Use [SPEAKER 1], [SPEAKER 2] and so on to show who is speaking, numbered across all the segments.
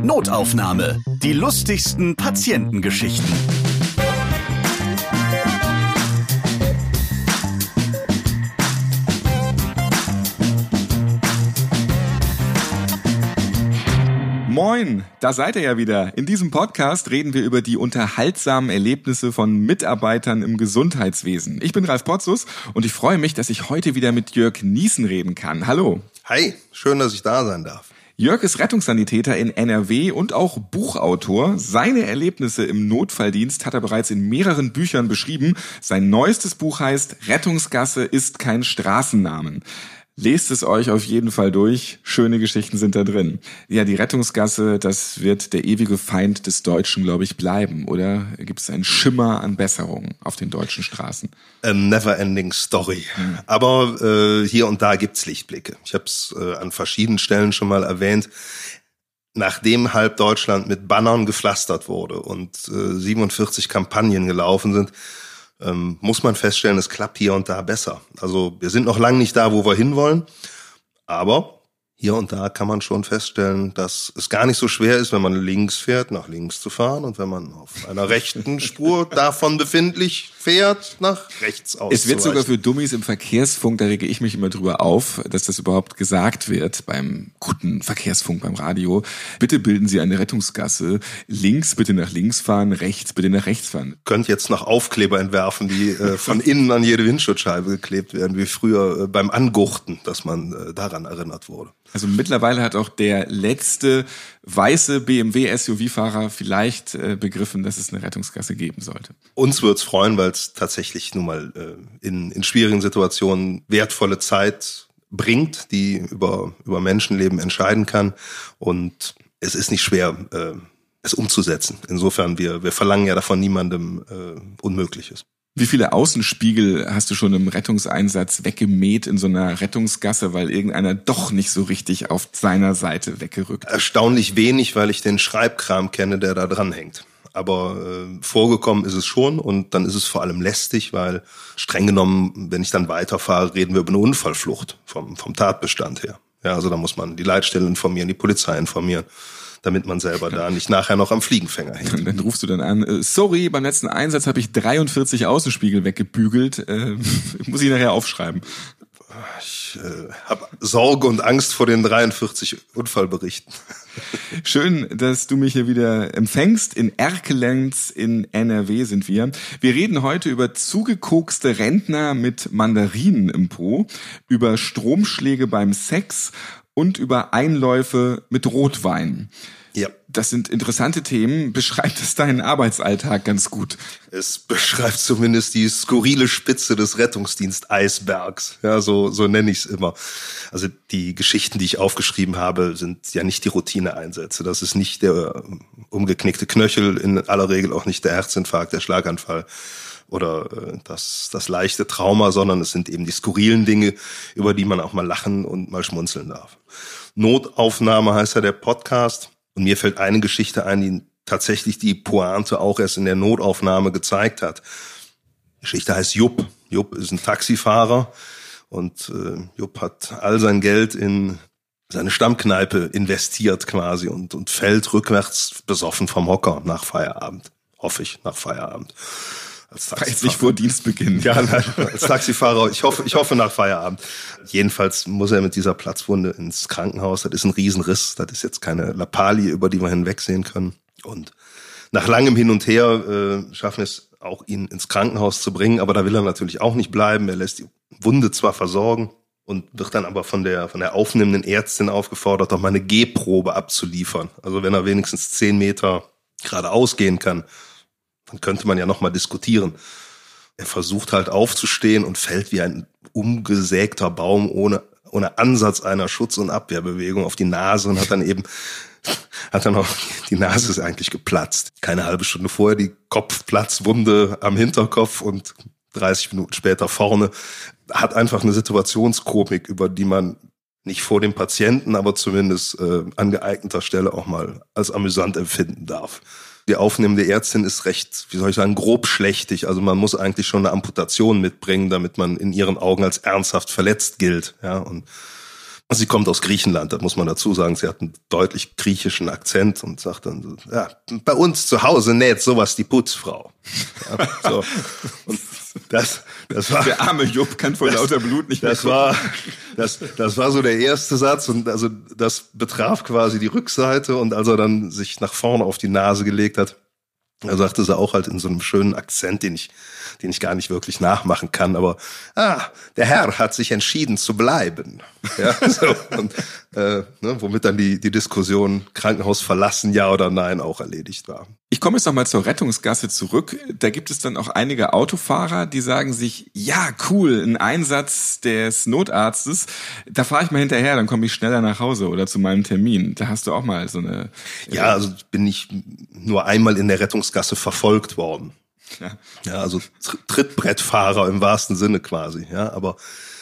[SPEAKER 1] Notaufnahme. Die lustigsten Patientengeschichten.
[SPEAKER 2] Moin, da seid ihr ja wieder. In diesem Podcast reden wir über die unterhaltsamen Erlebnisse von Mitarbeitern im Gesundheitswesen. Ich bin Ralf Potzus und ich freue mich, dass ich heute wieder mit Jörg Niesen reden kann. Hallo.
[SPEAKER 3] Hi, schön, dass ich da sein darf.
[SPEAKER 2] Jörg ist Rettungssanitäter in NRW und auch Buchautor. Seine Erlebnisse im Notfalldienst hat er bereits in mehreren Büchern beschrieben. Sein neuestes Buch heißt Rettungsgasse ist kein Straßennamen. Lest es euch auf jeden Fall durch. Schöne Geschichten sind da drin. Ja, die Rettungsgasse, das wird der ewige Feind des Deutschen, glaube ich, bleiben. Oder gibt es einen Schimmer an Besserung auf den deutschen Straßen?
[SPEAKER 3] Never ending story. Aber hier und da gibt's Lichtblicke. Ich habe es an verschiedenen Stellen schon mal erwähnt. Nachdem halb Deutschland mit Bannern gepflastert wurde und 47 Kampagnen gelaufen sind, muss man feststellen, es klappt hier und da besser. Also wir sind noch lange nicht da, wo wir hinwollen, aber hier und da kann man schon feststellen, dass es gar nicht so schwer ist, wenn man links fährt, nach links zu fahren und wenn man auf einer rechten Spur davon befindlich fährt, nach rechts auszuweichen.
[SPEAKER 2] Es wird sogar für Dummies im Verkehrsfunk, da rege ich mich immer drüber auf, dass das überhaupt gesagt wird beim guten Verkehrsfunk, beim Radio. Bitte bilden Sie eine Rettungsgasse, links bitte nach links fahren, rechts bitte nach rechts fahren.
[SPEAKER 3] Könnt jetzt noch Aufkleber entwerfen, die von innen an jede Windschutzscheibe geklebt werden, wie früher beim Angurten, dass man daran erinnert wurde.
[SPEAKER 2] Also mittlerweile hat auch der letzte weiße BMW-SUV-Fahrer vielleicht begriffen, dass es eine Rettungsgasse geben sollte.
[SPEAKER 3] Uns wird's freuen, weil es tatsächlich nun mal in schwierigen Situationen wertvolle Zeit bringt, die über Menschenleben entscheiden kann. Und es ist nicht schwer, es umzusetzen. Insofern, wir verlangen ja davon niemandem Unmögliches.
[SPEAKER 2] Wie viele Außenspiegel hast du schon im Rettungseinsatz weggemäht in so einer Rettungsgasse, weil irgendeiner doch nicht so richtig auf seiner Seite weggerückt?
[SPEAKER 3] Erstaunlich wenig, weil ich den Schreibkram kenne, der da dran hängt. Aber vorgekommen ist es schon und dann ist es vor allem lästig, weil streng genommen, wenn ich dann weiterfahre, reden wir über eine Unfallflucht vom Tatbestand her. Ja, also da muss man die Leitstelle informieren, die Polizei informieren, damit man selber da nicht nachher noch am Fliegenfänger hängt.
[SPEAKER 2] Und dann rufst du dann an, sorry, beim letzten Einsatz habe ich 43 Außenspiegel weggebügelt, muss ich nachher aufschreiben.
[SPEAKER 3] Ich habe Sorge und Angst vor den 43 Unfallberichten.
[SPEAKER 2] Schön, dass du mich hier wieder empfängst. In Erkelenz in NRW sind wir. Wir reden heute über zugekokste Rentner mit Mandarinen im Po, über Stromschläge beim Sex und über Einläufe mit Rotwein.
[SPEAKER 3] Ja.
[SPEAKER 2] Das sind interessante Themen. Beschreibt es deinen Arbeitsalltag ganz gut?
[SPEAKER 3] Es beschreibt zumindest die skurrile Spitze des Rettungsdienst-Eisbergs. Ja, so nenne ich es immer. Also die Geschichten, die ich aufgeschrieben habe, sind ja nicht die Routineeinsätze. Das ist nicht der umgeknickte Knöchel, in aller Regel auch nicht der Herzinfarkt, der Schlaganfall oder das leichte Trauma, sondern es sind eben die skurrilen Dinge, über die man auch mal lachen und mal schmunzeln darf. Notaufnahme heißt ja der Podcast. Und mir fällt eine Geschichte ein, die tatsächlich die Pointe auch erst in der Notaufnahme gezeigt hat. Die Geschichte heißt Jupp. Jupp ist ein Taxifahrer und Jupp hat all sein Geld in seine Stammkneipe investiert quasi und fällt rückwärts besoffen vom Hocker nach Feierabend. Hoffe ich, nach Feierabend.
[SPEAKER 2] Nicht vor Dienstbeginn.
[SPEAKER 3] Ja, als Taxifahrer, ich hoffe nach Feierabend. Jedenfalls muss er mit dieser Platzwunde ins Krankenhaus. Das ist ein Riesenriss. Das ist jetzt keine Lappalie, über die wir hinwegsehen können. Und nach langem Hin und Her schaffen wir es auch, ihn ins Krankenhaus zu bringen. Aber da will er natürlich auch nicht bleiben. Er lässt die Wunde zwar versorgen und wird dann aber von der aufnehmenden Ärztin aufgefordert, doch mal eine Gehprobe abzuliefern. Also wenn er wenigstens 10 Meter geradeaus gehen kann, dann könnte man ja noch mal diskutieren. Er versucht halt aufzustehen und fällt wie ein umgesägter Baum ohne Ansatz einer Schutz- und Abwehrbewegung auf die Nase und hat dann auch, die Nase ist eigentlich geplatzt. Keine halbe Stunde vorher die Kopfplatzwunde am Hinterkopf und 30 Minuten später vorne. Hat einfach eine Situationskomik, über die man nicht vor dem Patienten, aber zumindest an geeigneter Stelle auch mal als amüsant empfinden darf. Die aufnehmende Ärztin ist recht, grobschlächtig. Also man muss eigentlich schon eine Amputation mitbringen, damit man in ihren Augen als ernsthaft verletzt gilt. Ja, und Sie kommt aus Griechenland, das muss man dazu sagen. Sie hat einen deutlich griechischen Akzent und sagt dann so, ja, bei uns zu Hause näht sowas die Putzfrau. Ja, so. Und das war,
[SPEAKER 2] der arme Jupp kann vor lauter Blut nicht mehr
[SPEAKER 3] das war so der erste Satz und also das betraf quasi die Rückseite und als er dann sich nach vorne auf die Nase gelegt hat, da sagte sie auch halt in so einem schönen Akzent, den ich gar nicht wirklich nachmachen kann, aber der Herr hat sich entschieden zu bleiben. Ja, so, und womit dann die Diskussion Krankenhaus verlassen, ja oder nein, auch erledigt war.
[SPEAKER 2] Ich komme jetzt nochmal zur Rettungsgasse zurück. Da gibt es dann auch einige Autofahrer, die sagen sich, ja, cool, ein Einsatz des Notarztes, da fahre ich mal hinterher, dann komme ich schneller nach Hause oder zu meinem Termin. Da hast du auch mal so eine...
[SPEAKER 3] Ja, also bin ich nur einmal in der Rettungsgasse verfolgt worden. Ja, also Trittbrettfahrer im wahrsten Sinne quasi. Ja, aber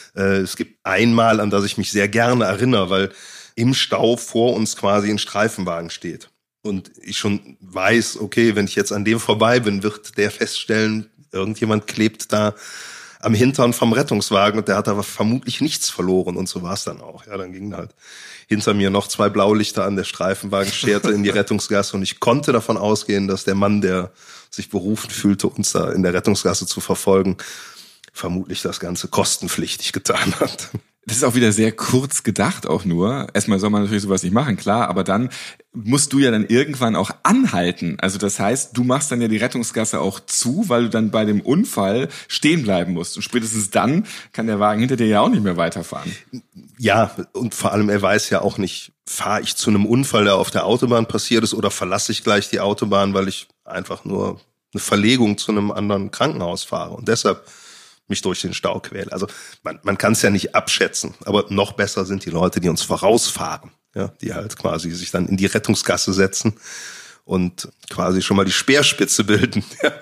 [SPEAKER 3] es gibt einmal, an das ich mich sehr gerne erinnere, weil im Stau vor uns quasi ein Streifenwagen steht. Und ich schon weiß, okay, wenn ich jetzt an dem vorbei bin, wird der feststellen, irgendjemand klebt da am Hintern vom Rettungswagen und der hat aber vermutlich nichts verloren und so war es dann auch. Ja, dann gingen halt hinter mir noch 2 Blaulichter an, der Streifenwagen scherte in die Rettungsgasse und ich konnte davon ausgehen, dass der Mann, der sich berufen fühlte, uns da in der Rettungsgasse zu verfolgen, vermutlich das Ganze kostenpflichtig getan hat.
[SPEAKER 2] Das ist auch wieder sehr kurz gedacht auch nur. Erstmal soll man natürlich sowas nicht machen, klar, aber dann musst du ja dann irgendwann auch anhalten. Also das heißt, du machst dann ja die Rettungsgasse auch zu, weil du dann bei dem Unfall stehen bleiben musst. Und spätestens dann kann der Wagen hinter dir ja auch nicht mehr weiterfahren.
[SPEAKER 3] Ja, und vor allem er weiß ja auch nicht, fahre ich zu einem Unfall, der auf der Autobahn passiert ist, oder verlasse ich gleich die Autobahn, weil ich einfach nur eine Verlegung zu einem anderen Krankenhaus fahre. Und deshalb mich durch den Stau quäle. Also man kann es ja nicht abschätzen, aber noch besser sind die Leute, die uns vorausfahren, ja, die halt quasi sich dann in die Rettungsgasse setzen und quasi schon mal die Speerspitze bilden. Ja.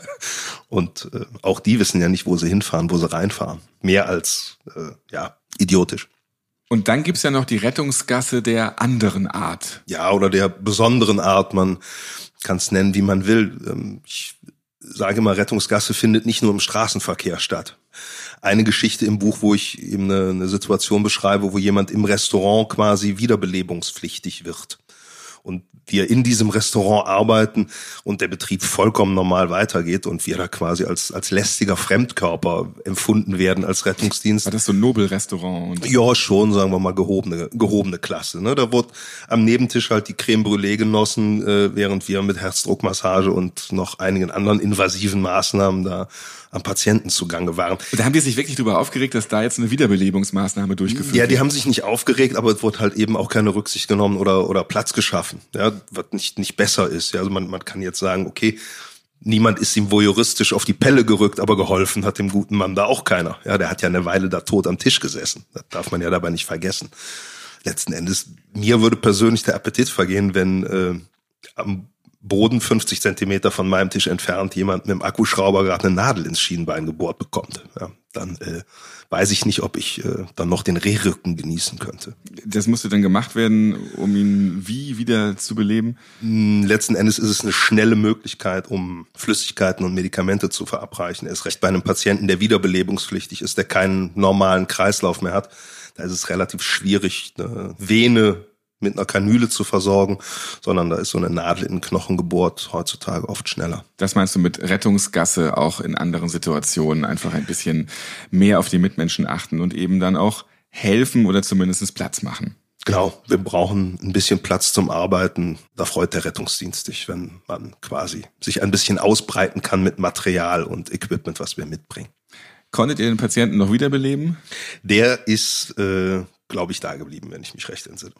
[SPEAKER 3] Und auch die wissen ja nicht, wo sie hinfahren, wo sie reinfahren. Mehr als idiotisch.
[SPEAKER 2] Und dann gibt's ja noch die Rettungsgasse der anderen Art.
[SPEAKER 3] Ja, oder der besonderen Art. Man kann es nennen, wie man will. Ich sage mal, Rettungsgasse findet nicht nur im Straßenverkehr statt. Eine Geschichte im Buch, wo ich eben eine Situation beschreibe, wo jemand im Restaurant quasi wiederbelebungspflichtig wird. Und wir in diesem Restaurant arbeiten und der Betrieb vollkommen normal weitergeht und wir da quasi als lästiger Fremdkörper empfunden werden als Rettungsdienst.
[SPEAKER 2] War das so ein Nobelrestaurant?
[SPEAKER 3] Ja, schon, sagen wir mal, gehobene Klasse. Ne? Da wurde am Nebentisch halt die Creme Brûlée genossen, während wir mit Herzdruckmassage und noch einigen anderen invasiven Maßnahmen da am Patienten zugange waren.
[SPEAKER 2] Und da haben die sich wirklich drüber aufgeregt, dass da jetzt eine Wiederbelebungsmaßnahme durchgeführt wird?
[SPEAKER 3] Ja, die haben sich nicht aufgeregt, aber es wurde halt eben auch keine Rücksicht genommen oder Platz geschaffen, ja, was nicht besser ist. Ja, also man kann jetzt sagen, okay, niemand ist ihm voyeuristisch auf die Pelle gerückt, aber geholfen hat dem guten Mann da auch keiner. Ja, der hat ja eine Weile da tot am Tisch gesessen. Das darf man ja dabei nicht vergessen. Letzten Endes, mir würde persönlich der Appetit vergehen, wenn am Boden 50 Zentimeter von meinem Tisch entfernt jemand mit dem Akkuschrauber gerade eine Nadel ins Schienbein gebohrt bekommt. Ja, dann weiß ich nicht, ob ich dann noch den Rehrücken genießen könnte.
[SPEAKER 2] Das musste dann gemacht werden, um ihn wie wieder zu beleben?
[SPEAKER 3] Letzten Endes ist es eine schnelle Möglichkeit, um Flüssigkeiten und Medikamente zu verabreichen. Erst recht bei einem Patienten, der wiederbelebungspflichtig ist, der keinen normalen Kreislauf mehr hat. Da ist es relativ schwierig, eine Vene mit einer Kanüle zu versorgen, sondern da ist so eine Nadel in den Knochen gebohrt, heutzutage oft schneller.
[SPEAKER 2] Das meinst du mit Rettungsgasse auch in anderen Situationen einfach ein bisschen mehr auf die Mitmenschen achten und eben dann auch helfen oder zumindest Platz machen?
[SPEAKER 3] Genau, wir brauchen ein bisschen Platz zum Arbeiten. Da freut der Rettungsdienst sich, wenn man quasi sich ein bisschen ausbreiten kann mit Material und Equipment, was wir mitbringen.
[SPEAKER 2] Konntet ihr den Patienten noch wiederbeleben?
[SPEAKER 3] Der ist, glaube ich, da geblieben, wenn ich mich recht entsinne.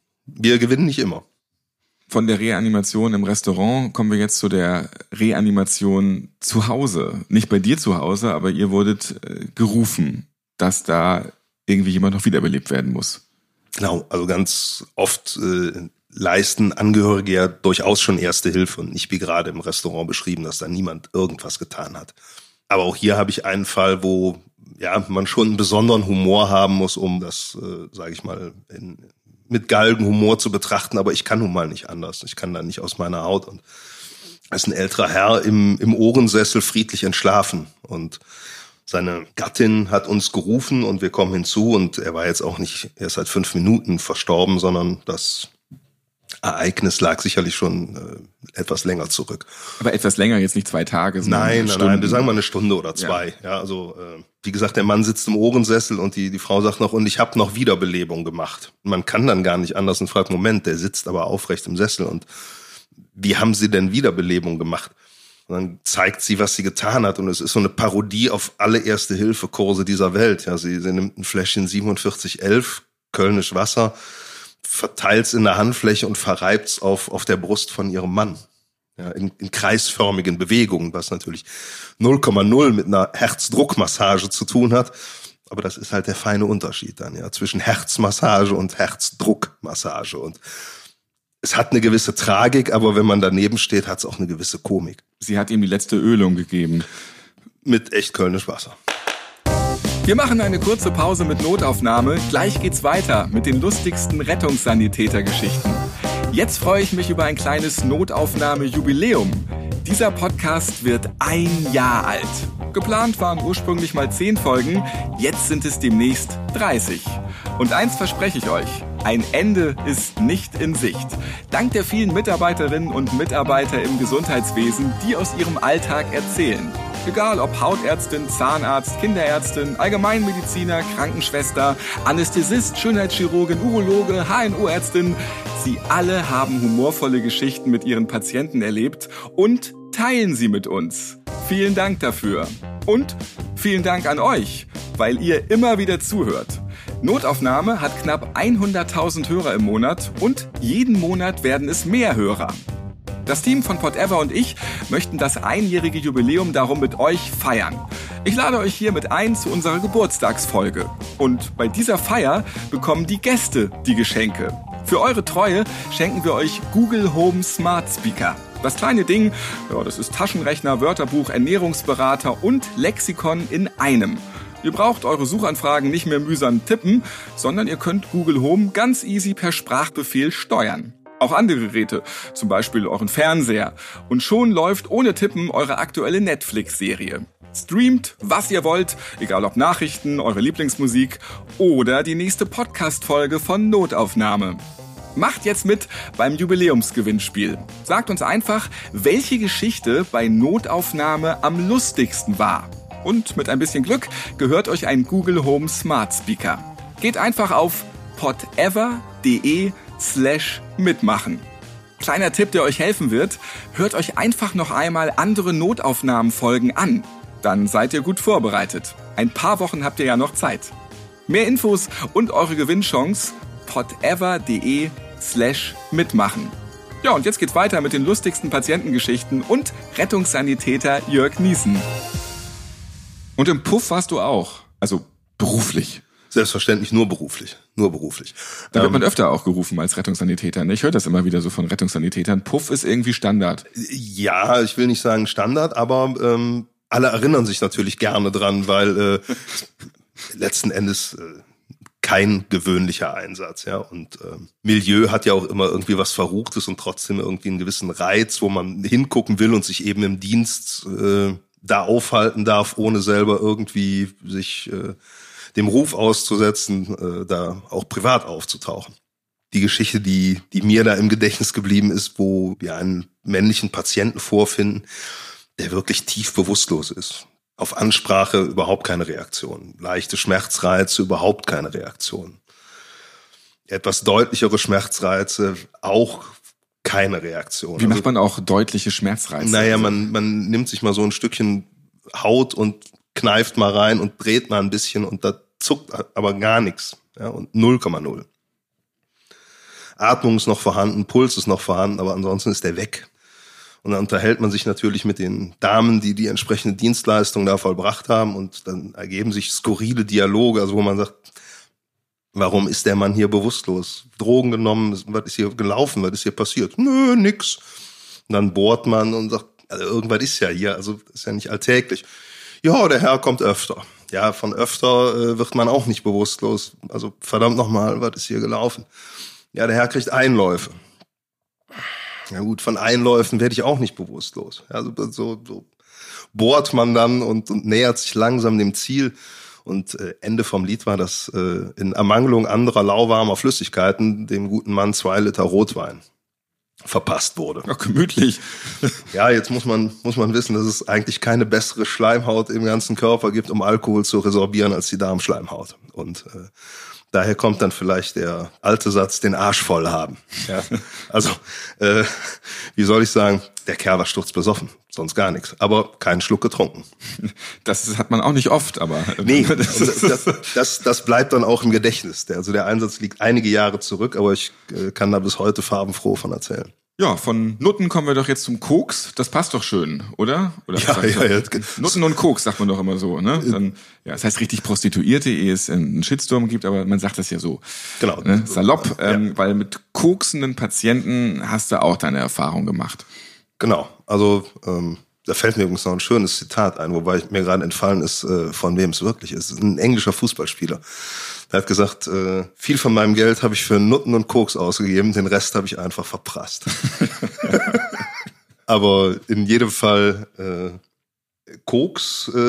[SPEAKER 3] Wir gewinnen nicht immer.
[SPEAKER 2] Von der Reanimation im Restaurant kommen wir jetzt zu der Reanimation zu Hause. Nicht bei dir zu Hause, aber ihr wurdet gerufen, dass da irgendwie jemand noch wiederbelebt werden muss.
[SPEAKER 3] Genau, also ganz oft leisten Angehörige ja durchaus schon Erste Hilfe und nicht wie gerade im Restaurant beschrieben, dass da niemand irgendwas getan hat. Aber auch hier habe ich einen Fall, wo ja man schon einen besonderen Humor haben muss, um das, sage ich mal, mit Galgenhumor zu betrachten, aber ich kann nun mal nicht anders. Ich kann da nicht aus meiner Haut. Und da ist ein älterer Herr im Ohrensessel friedlich entschlafen. Und Seine Gattin hat uns gerufen und wir kommen hinzu und er war jetzt auch nicht erst seit 5 Minuten verstorben, sondern das Ereignis lag sicherlich schon etwas länger zurück.
[SPEAKER 2] Aber etwas länger, jetzt nicht 2 Tage, sondern
[SPEAKER 3] Nein,
[SPEAKER 2] Stunden.
[SPEAKER 3] wir sagen mal 1 Stunde oder 2. Ja, also wie gesagt, der Mann sitzt im Ohrensessel und die Frau sagt noch, und ich habe noch Wiederbelebung gemacht. Man kann dann gar nicht anders und fragt, Moment, der sitzt aber aufrecht im Sessel und wie haben Sie denn Wiederbelebung gemacht? Und dann zeigt sie, was sie getan hat und es ist so eine Parodie auf alle Erste-Hilfe-Kurse dieser Welt. Ja, sie nimmt ein Fläschchen 4711, Kölnisch Wasser, verteilt's in der Handfläche und verreibt's auf der Brust von ihrem Mann. Ja, in kreisförmigen Bewegungen, was natürlich 0,0 mit einer Herzdruckmassage zu tun hat. Aber das ist halt der feine Unterschied dann, ja, zwischen Herzmassage und Herzdruckmassage. Und es hat eine gewisse Tragik, aber wenn man daneben steht, hat es auch eine gewisse Komik.
[SPEAKER 2] Sie hat ihm die letzte Ölung gegeben.
[SPEAKER 3] Mit echt Kölnisch Wasser.
[SPEAKER 2] Wir machen eine kurze Pause mit Notaufnahme. Gleich geht's weiter mit den lustigsten Rettungssanitäter-Geschichten. Jetzt freue ich mich über ein kleines Notaufnahme-Jubiläum. Dieser Podcast wird 1 Jahr alt. Geplant waren ursprünglich mal 10 Folgen, jetzt sind es demnächst 30. Und eins verspreche ich euch, ein Ende ist nicht in Sicht. Dank der vielen Mitarbeiterinnen und Mitarbeiter im Gesundheitswesen, die aus ihrem Alltag erzählen. Egal ob Hautärztin, Zahnarzt, Kinderärztin, Allgemeinmediziner, Krankenschwester, Anästhesist, Schönheitschirurgin, Urologe, HNO-Ärztin, sie alle haben humorvolle Geschichten mit ihren Patienten erlebt und teilen sie mit uns. Vielen Dank dafür. Und vielen Dank an euch, weil ihr immer wieder zuhört. Notaufnahme hat knapp 100.000 Hörer im Monat und jeden Monat werden es mehr Hörer. Das Team von Podever und ich möchten das 1-jährige Jubiläum darum mit euch feiern. Ich lade euch hiermit ein zu unserer Geburtstagsfolge. Und bei dieser Feier bekommen die Gäste die Geschenke. Für eure Treue schenken wir euch Google Home Smart Speaker. Das kleine Ding, ja, das ist Taschenrechner, Wörterbuch, Ernährungsberater und Lexikon in einem. Ihr braucht eure Suchanfragen nicht mehr mühsam tippen, sondern ihr könnt Google Home ganz easy per Sprachbefehl steuern. Auch andere Geräte, zum Beispiel euren Fernseher. Und schon läuft ohne Tippen eure aktuelle Netflix-Serie. Streamt, was ihr wollt, egal ob Nachrichten, eure Lieblingsmusik oder die nächste Podcast-Folge von Notaufnahme. Macht jetzt mit beim Jubiläumsgewinnspiel. Sagt uns einfach, welche Geschichte bei Notaufnahme am lustigsten war. Und mit ein bisschen Glück gehört euch ein Google Home Smart Speaker. Geht einfach auf podever.de/mitmachen. Kleiner Tipp, der euch helfen wird, hört euch einfach noch einmal andere Notaufnahmenfolgen an. Dann seid ihr gut vorbereitet. Ein paar Wochen habt ihr ja noch Zeit. Mehr Infos und eure Gewinnchance podever.de/mitmachen. Ja, und jetzt geht's weiter mit den lustigsten Patientengeschichten und Rettungssanitäter Jörg Niesen. Und im Puff warst du auch, also beruflich.
[SPEAKER 3] Selbstverständlich nur beruflich.
[SPEAKER 2] Da wird man öfter auch gerufen als Rettungssanitäter. Ich höre das immer wieder so von Rettungssanitätern. Puff ist irgendwie Standard.
[SPEAKER 3] Ja, ich will nicht sagen Standard, aber alle erinnern sich natürlich gerne dran, weil letzten Endes kein gewöhnlicher Einsatz. Ja. Und Milieu hat ja auch immer irgendwie was Verruchtes und trotzdem irgendwie einen gewissen Reiz, wo man hingucken will und sich eben im Dienst da aufhalten darf, ohne selber irgendwie sich dem Ruf auszusetzen, da auch privat aufzutauchen. Die Geschichte, die mir da im Gedächtnis geblieben ist, wo wir einen männlichen Patienten vorfinden, der wirklich tief bewusstlos ist. Auf Ansprache überhaupt keine Reaktion. Leichte Schmerzreize, überhaupt keine Reaktion. Etwas deutlichere Schmerzreize, auch keine Reaktion.
[SPEAKER 2] Wie macht man auch deutliche Schmerzreize?
[SPEAKER 3] Naja, man nimmt sich mal so ein Stückchen Haut und kneift mal rein und dreht mal ein bisschen und da zuckt aber gar nichts. Ja, und 0,0. Atmung ist noch vorhanden, Puls ist noch vorhanden, aber ansonsten ist der weg. Und dann unterhält man sich natürlich mit den Damen, die entsprechende Dienstleistung da vollbracht haben und dann ergeben sich skurrile Dialoge, also wo man sagt, warum ist der Mann hier bewusstlos? Drogen genommen, was ist hier gelaufen, was ist hier passiert? Nö, nix. Und dann bohrt man und sagt, also irgendwas ist ja hier, also ist ja nicht alltäglich. Ja, der Herr kommt öfter. Ja, von öfter wird man auch nicht bewusstlos. Also verdammt nochmal, was ist hier gelaufen? Ja, der Herr kriegt Einläufe. Ja gut, von Einläufen werde ich auch nicht bewusstlos. Also so bohrt man dann und nähert sich langsam dem Ziel. Und Ende vom Lied war, dass in Ermangelung anderer lauwarmer Flüssigkeiten dem guten Mann 2 Liter Rotwein verpasst wurde.
[SPEAKER 2] Ach, gemütlich.
[SPEAKER 3] Ja, jetzt muss man wissen, dass es eigentlich keine bessere Schleimhaut im ganzen Körper gibt, um Alkohol zu resorbieren, als die Darmschleimhaut. Und daher kommt dann vielleicht der alte Satz, den Arsch voll haben. Ja. Also, wie soll ich sagen, der Kerl war sturzbesoffen, sonst gar nichts, aber keinen Schluck getrunken.
[SPEAKER 2] Das hat man auch nicht oft, aber...
[SPEAKER 3] Nee, das bleibt dann auch im Gedächtnis. Also der Einsatz liegt einige Jahre zurück, aber ich kann da bis heute farbenfroh von erzählen.
[SPEAKER 2] Ja, von Nutten kommen wir doch jetzt zum Koks. Das passt doch schön, oder? Ja. Nutten und Koks sagt man doch immer so, ne? Dann, ja, das heißt richtig Prostituierte, ehe es einen Shitstorm gibt, aber man sagt das ja so.
[SPEAKER 3] Genau.
[SPEAKER 2] Ne? Salopp, weil mit koksenden Patienten hast du auch deine Erfahrung gemacht.
[SPEAKER 3] Genau. Also da fällt mir übrigens noch ein schönes Zitat ein, wobei mir gerade entfallen ist, von wem es wirklich ist. Ein englischer Fußballspieler. Er hat gesagt, viel von meinem Geld habe ich für Nutten und Koks ausgegeben, den Rest habe ich einfach verprasst. Aber in jedem Fall Koks,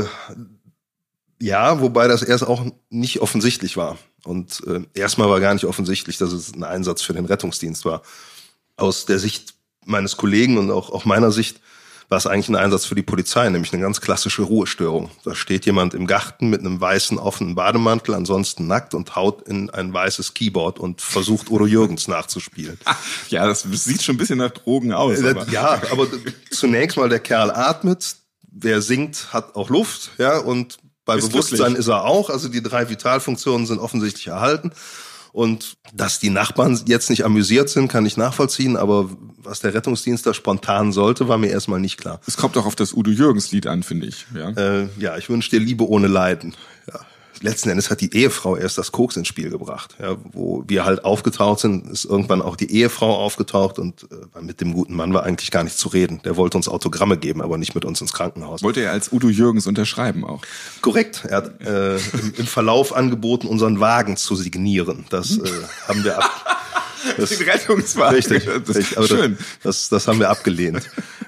[SPEAKER 3] ja, wobei das erst auch nicht offensichtlich war. Und erstmal war gar nicht offensichtlich, dass es ein Einsatz für den Rettungsdienst war. Aus der Sicht meines Kollegen und auch meiner Sicht war es eigentlich ein Einsatz für die Polizei, nämlich eine ganz klassische Ruhestörung. Da steht jemand im Garten mit einem weißen, offenen Bademantel, ansonsten nackt und haut in ein weißes Keyboard und versucht Udo Jürgens nachzuspielen.
[SPEAKER 2] Ja, das sieht schon ein bisschen nach Drogen aus.
[SPEAKER 3] Ja, aber zunächst mal der Kerl atmet, wer singt, hat auch Luft, ja, und bei Bewusstsein ist er auch. Also die 3 Vitalfunktionen sind offensichtlich erhalten. Und dass die Nachbarn jetzt nicht amüsiert sind, kann ich nachvollziehen, aber was der Rettungsdienst da spontan sollte, war mir erstmal nicht klar.
[SPEAKER 2] Es kommt auch auf das Udo Jürgens Lied an, finde ich.
[SPEAKER 3] Ja, ich wünsche dir Liebe ohne Leiden. Ja. Letzten Endes hat die Ehefrau erst das Koks ins Spiel gebracht. Ja, wo wir halt aufgetaucht sind, ist irgendwann auch die Ehefrau aufgetaucht und mit dem guten Mann war eigentlich gar nicht zu reden. Der wollte uns Autogramme geben, aber nicht mit uns ins Krankenhaus.
[SPEAKER 2] Wollte er als Udo Jürgens unterschreiben auch?
[SPEAKER 3] Korrekt. Er hat im Verlauf angeboten, unseren Wagen zu signieren. Das haben wir
[SPEAKER 2] Den Rettungswagen.
[SPEAKER 3] Richtig. Aber schön. Das haben wir abgelehnt.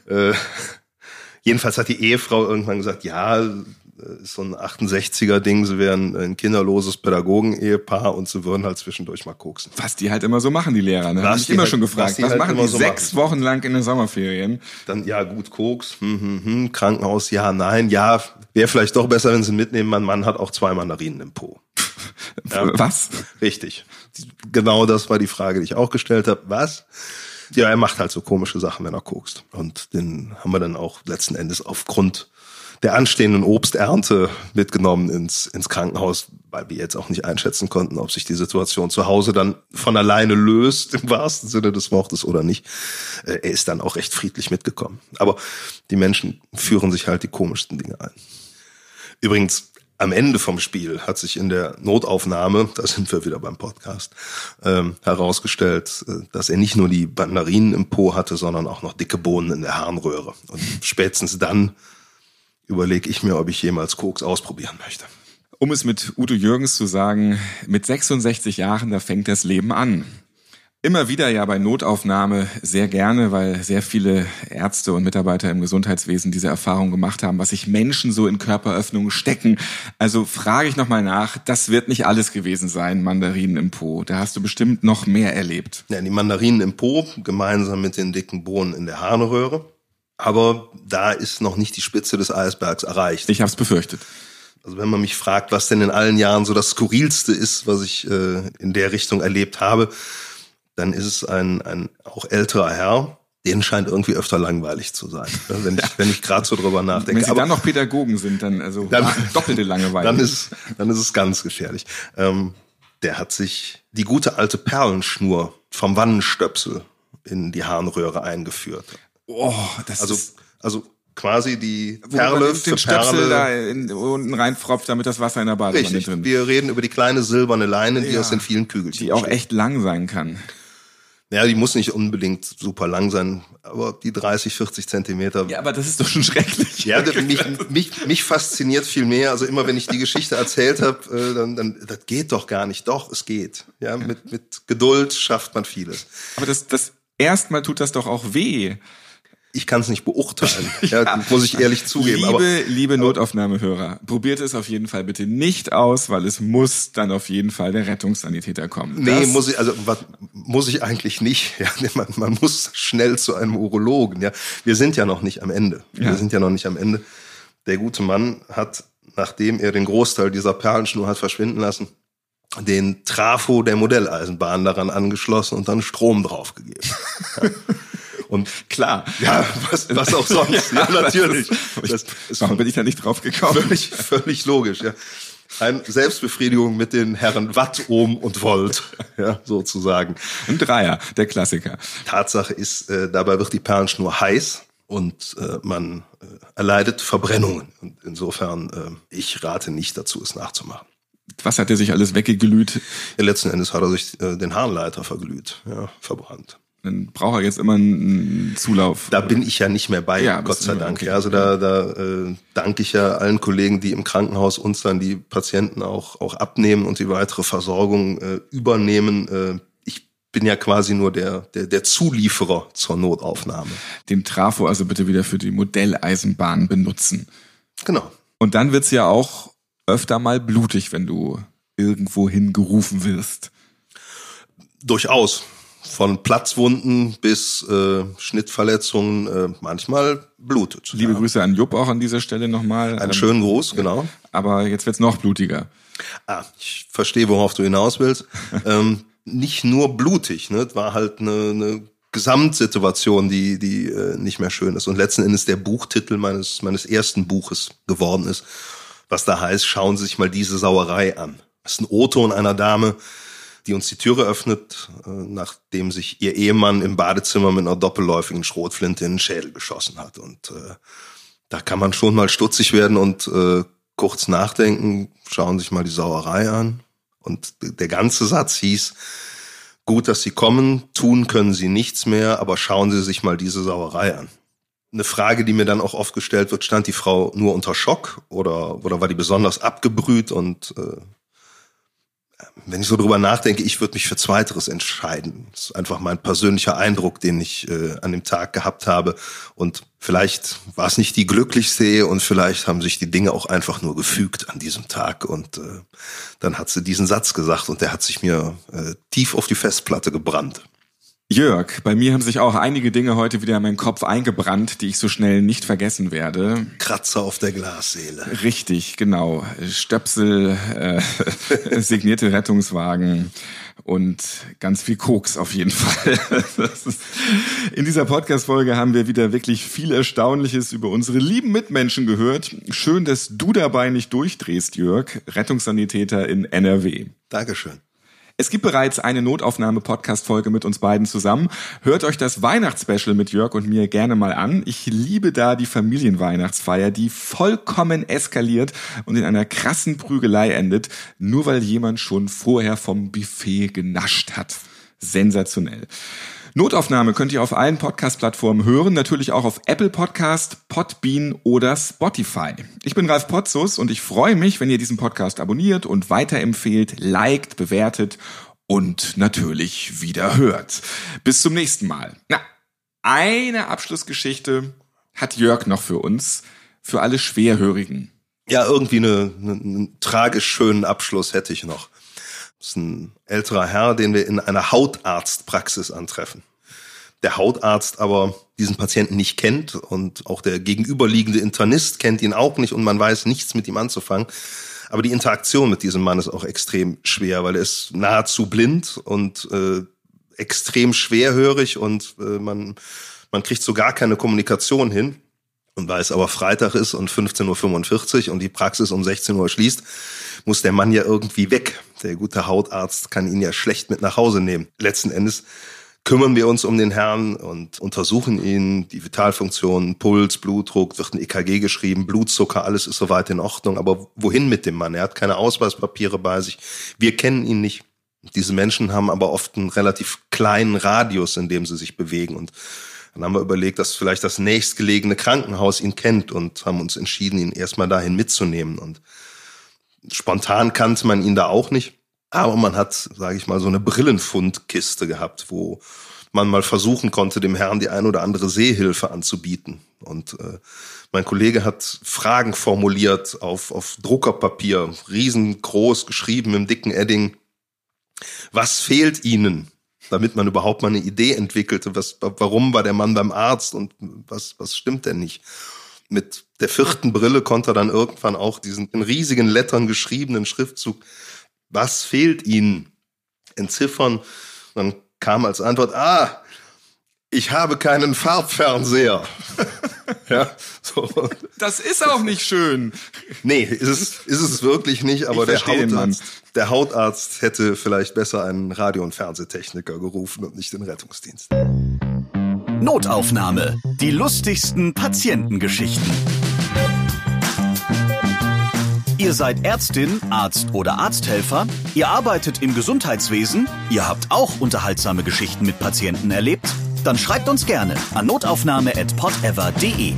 [SPEAKER 3] Jedenfalls hat die Ehefrau irgendwann gesagt, ja, ist so ein 68er-Ding, sie wären ein kinderloses Pädagogen-Ehepaar und sie würden halt zwischendurch mal koksen.
[SPEAKER 2] Was die halt immer so machen, die Lehrer, ne? Hab ich immer schon gefragt. Was machen die 6 Wochen lang in den Sommerferien?
[SPEAKER 3] Dann, ja gut, Koks, Krankenhaus, ja, nein, ja, wäre vielleicht doch besser, wenn sie mitnehmen, mein Mann hat auch 2 Mandarinen im Po. Ja,
[SPEAKER 2] was?
[SPEAKER 3] Richtig. Genau das war die Frage, die ich auch gestellt habe. Was? Ja, er macht halt so komische Sachen, wenn er kokst. Und den haben wir dann auch letzten Endes aufgrund der anstehenden Obsternte mitgenommen ins Krankenhaus, weil wir jetzt auch nicht einschätzen konnten, ob sich die Situation zu Hause dann von alleine löst, im wahrsten Sinne des Wortes oder nicht. Er ist dann auch recht friedlich mitgekommen. Aber die Menschen führen sich halt die komischsten Dinge ein. Übrigens, am Ende vom Spiel hat sich in der Notaufnahme, da sind wir wieder beim Podcast, herausgestellt, dass er nicht nur die Mandarinen im Po hatte, sondern auch noch dicke Bohnen in der Harnröhre. Und spätestens dann überlege ich mir, ob ich jemals Koks ausprobieren möchte.
[SPEAKER 2] Um es mit Udo Jürgens zu sagen, mit 66 Jahren, da fängt das Leben an. Immer wieder ja bei Notaufnahme sehr gerne, weil sehr viele Ärzte und Mitarbeiter im Gesundheitswesen diese Erfahrung gemacht haben, was sich Menschen so in Körperöffnungen stecken. Also frage ich nochmal nach, das wird nicht alles gewesen sein, Mandarinen im Po. Da hast du bestimmt noch mehr erlebt.
[SPEAKER 3] Ja, die Mandarinen im Po, gemeinsam mit den dicken Bohnen in der Harnröhre. Aber da ist noch nicht die Spitze des Eisbergs erreicht.
[SPEAKER 2] Ich habe es befürchtet.
[SPEAKER 3] Also wenn man mich fragt, was denn in allen Jahren so das Skurrilste ist, was ich in der Richtung erlebt habe, dann ist es ein auch älterer Herr, den scheint irgendwie öfter langweilig zu sein, wenn ich gerade so drüber nachdenke.
[SPEAKER 2] Wenn Sie dann noch Pädagogen sind, dann doppelte Langeweile.
[SPEAKER 3] Dann ist es ganz gefährlich. Der hat sich die gute alte Perlenschnur vom Wannenstöpsel in die Harnröhre eingeführt.
[SPEAKER 2] Oh, also
[SPEAKER 3] quasi die Perle
[SPEAKER 2] für den Stöpsel
[SPEAKER 3] Perle
[SPEAKER 2] da unten reinfropft, damit das Wasser in der Badewanne
[SPEAKER 3] richtig.
[SPEAKER 2] drin ist.
[SPEAKER 3] Wir reden über die kleine silberne Leine, die aus den vielen Kügelchen
[SPEAKER 2] die auch
[SPEAKER 3] besteht.
[SPEAKER 2] echt lang sein kann.
[SPEAKER 3] Ja, die muss nicht unbedingt super lang sein, aber die 30, 40 Zentimeter.
[SPEAKER 2] Ja, aber das ist doch schon schrecklich.
[SPEAKER 3] Ja, mich fasziniert viel mehr. Also immer, wenn ich die Geschichte erzählt habe, dann das geht doch gar nicht. Doch, es geht. Ja, mit Geduld schafft man vieles.
[SPEAKER 2] Aber das erstmal tut das doch auch weh.
[SPEAKER 3] Ich kann es nicht beurteilen, ja, muss ich ehrlich zugeben.
[SPEAKER 2] Liebe Notaufnahmehörer, probiert es auf jeden Fall bitte nicht aus, weil es muss dann auf jeden Fall der Rettungssanitäter kommen.
[SPEAKER 3] Nee, muss ich eigentlich nicht. Ja, man muss schnell zu einem Urologen. Ja, wir sind ja noch nicht am Ende. Der gute Mann hat, nachdem er den Großteil dieser Perlenschnur hat verschwinden lassen, den Trafo der Modelleisenbahn daran angeschlossen und dann Strom draufgegeben. Ja. Und
[SPEAKER 2] klar,
[SPEAKER 3] ja, was auch sonst. Ja, natürlich.
[SPEAKER 2] Warum bin ich da nicht drauf gekommen?
[SPEAKER 3] Völlig logisch, ja. Eine Selbstbefriedigung mit den Herren Watt, Ohm und Volt, ja, sozusagen.
[SPEAKER 2] Ein Dreier, der Klassiker.
[SPEAKER 3] Tatsache ist, dabei wird die Perlenschnur heiß und man erleidet Verbrennungen. Und insofern, ich rate nicht dazu, es nachzumachen.
[SPEAKER 2] Was hat er sich alles weggeglüht?
[SPEAKER 3] Ja, letzten Endes hat er sich den Harnleiter verglüht, ja, verbrannt.
[SPEAKER 2] Dann braucht er jetzt immer einen Zulauf.
[SPEAKER 3] Da bin ich ja nicht mehr bei, ja, Gott sei Dank. Okay. Also da danke ich ja allen Kollegen, die im Krankenhaus uns dann die Patienten auch abnehmen und die weitere Versorgung übernehmen. Ich bin ja quasi nur der Zulieferer zur Notaufnahme.
[SPEAKER 2] Den Trafo also bitte wieder für die Modelleisenbahn benutzen.
[SPEAKER 3] Genau.
[SPEAKER 2] Und dann wird's ja auch öfter mal blutig, wenn du irgendwo hingerufen wirst.
[SPEAKER 3] Durchaus. Von Platzwunden bis Schnittverletzungen, manchmal blutet.
[SPEAKER 2] Liebe Grüße an Jupp auch an dieser Stelle nochmal.
[SPEAKER 3] Einen schönen Gruß, genau.
[SPEAKER 2] Aber jetzt wird's noch blutiger.
[SPEAKER 3] Ich verstehe, worauf du hinaus willst. Nicht nur blutig, ne? War halt eine Gesamtsituation, die nicht mehr schön ist. Und letzten Endes der Buchtitel meines ersten Buches geworden ist, was da heißt, schauen Sie sich mal diese Sauerei an. Das ist ein O-Ton einer Dame, die uns die Türe öffnet, nachdem sich ihr Ehemann im Badezimmer mit einer doppelläufigen Schrotflinte in den Schädel geschossen hat. Und da kann man schon mal stutzig werden und kurz nachdenken, schauen sich mal die Sauerei an. Und der ganze Satz hieß, gut, dass Sie kommen, tun können Sie nichts mehr, aber schauen Sie sich mal diese Sauerei an. Eine Frage, die mir dann auch oft gestellt wird, stand die Frau nur unter Schock oder war die besonders abgebrüht? Und wenn ich so drüber nachdenke, ich würde mich für Zweiteres entscheiden. Das ist einfach mein persönlicher Eindruck, den ich an dem Tag gehabt habe. Und vielleicht war es nicht die glücklichste Ehe und vielleicht haben sich die Dinge auch einfach nur gefügt an diesem Tag. Und dann hat sie diesen Satz gesagt und der hat sich mir tief auf die Festplatte gebrannt.
[SPEAKER 2] Jörg, bei mir haben sich auch einige Dinge heute wieder in meinen Kopf eingebrannt, die ich so schnell nicht vergessen werde.
[SPEAKER 3] Kratzer auf der Glasseele.
[SPEAKER 2] Richtig, genau. Stöpsel, signierte Rettungswagen und ganz viel Koks auf jeden Fall. In dieser Podcast-Folge haben wir wieder wirklich viel Erstaunliches über unsere lieben Mitmenschen gehört. Schön, dass du dabei nicht durchdrehst, Jörg, Rettungssanitäter in NRW.
[SPEAKER 3] Dankeschön.
[SPEAKER 2] Es gibt bereits eine Notaufnahme-Podcast-Folge mit uns beiden zusammen. Hört euch das Weihnachtsspecial mit Jörg und mir gerne mal an. Ich liebe da die Familienweihnachtsfeier, die vollkommen eskaliert und in einer krassen Prügelei endet, nur weil jemand schon vorher vom Buffet genascht hat. Sensationell. Notaufnahme könnt ihr auf allen Podcast-Plattformen hören, natürlich auch auf Apple Podcast, Podbean oder Spotify. Ich bin Ralf Potzus und ich freue mich, wenn ihr diesen Podcast abonniert und weiterempfehlt, liked, bewertet und natürlich wieder hört. Bis zum nächsten Mal. Eine Abschlussgeschichte hat Jörg noch für uns, für alle Schwerhörigen.
[SPEAKER 3] Ja, irgendwie einen tragisch schönen Abschluss hätte ich noch. Das ist ein älterer Herr, den wir in einer Hautarztpraxis antreffen. Der Hautarzt aber diesen Patienten nicht kennt und auch der gegenüberliegende Internist kennt ihn auch nicht und man weiß nichts mit ihm anzufangen. Aber die Interaktion mit diesem Mann ist auch extrem schwer, weil er ist nahezu blind und extrem schwerhörig und man kriegt so gar keine Kommunikation hin. Und weil es aber Freitag ist und 15.45 Uhr und die Praxis um 16 Uhr schließt, muss der Mann ja irgendwie weg. Der gute Hautarzt kann ihn ja schlecht mit nach Hause nehmen. Letzten Endes kümmern wir uns um den Herrn und untersuchen ihn, die Vitalfunktionen, Puls, Blutdruck, wird ein EKG geschrieben, Blutzucker, alles ist soweit in Ordnung. Aber wohin mit dem Mann? Er hat keine Ausweispapiere bei sich. Wir kennen ihn nicht. Diese Menschen haben aber oft einen relativ kleinen Radius, in dem sie sich bewegen. Und dann haben wir überlegt, dass vielleicht das nächstgelegene Krankenhaus ihn kennt und haben uns entschieden, ihn erstmal dahin mitzunehmen. Und spontan kannte man ihn da auch nicht. Aber man hat, sage ich mal, so eine Brillenfundkiste gehabt, wo man mal versuchen konnte, dem Herrn die ein oder andere Sehhilfe anzubieten. Und mein Kollege hat Fragen formuliert auf Druckerpapier, riesengroß geschrieben im dicken Edding. Was fehlt Ihnen? Damit man überhaupt mal eine Idee entwickelte, warum war der Mann beim Arzt und was stimmt denn nicht? Mit der 4. Brille konnte er dann irgendwann auch diesen in riesigen Lettern geschriebenen Schriftzug, was fehlt Ihnen, entziffern. Dann kam als Antwort, ich habe keinen Farbfernseher. Ja, so.
[SPEAKER 2] Das ist auch nicht schön.
[SPEAKER 3] Nee, ist es wirklich nicht, aber der Hautarzt hätte vielleicht besser einen Radio- und Fernsehtechniker gerufen und nicht den Rettungsdienst.
[SPEAKER 1] Notaufnahme. Die lustigsten Patientengeschichten. Ihr seid Ärztin, Arzt oder Arzthelfer, ihr arbeitet im Gesundheitswesen, ihr habt auch unterhaltsame Geschichten mit Patienten erlebt? Dann schreibt uns gerne an notaufnahme@podever.de.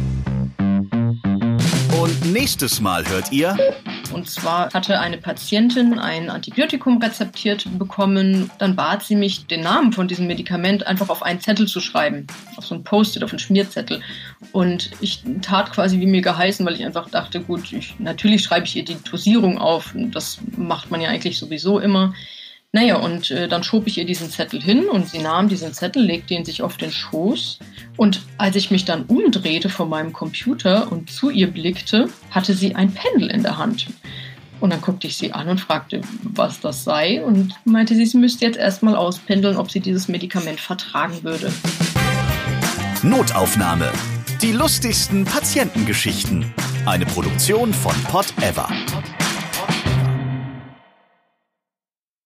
[SPEAKER 1] Und nächstes Mal hört ihr...
[SPEAKER 4] Und zwar hatte eine Patientin ein Antibiotikum rezeptiert bekommen. Dann bat sie mich, den Namen von diesem Medikament einfach auf einen Zettel zu schreiben. Auf so ein Post-it, auf einen Schmierzettel. Und ich tat quasi wie mir geheißen, weil ich einfach dachte, gut, natürlich schreibe ich ihr die Dosierung auf. Das macht man ja eigentlich sowieso immer. Naja, und dann schob ich ihr diesen Zettel hin und sie nahm diesen Zettel, legte ihn sich auf den Schoß. Und als ich mich dann umdrehte von meinem Computer und zu ihr blickte, hatte sie ein Pendel in der Hand. Und dann guckte ich sie an und fragte, was das sei, und meinte sie müsste jetzt erstmal auspendeln, ob sie dieses Medikament vertragen würde.
[SPEAKER 1] Notaufnahme. Die lustigsten Patientengeschichten. Eine Produktion von Podever.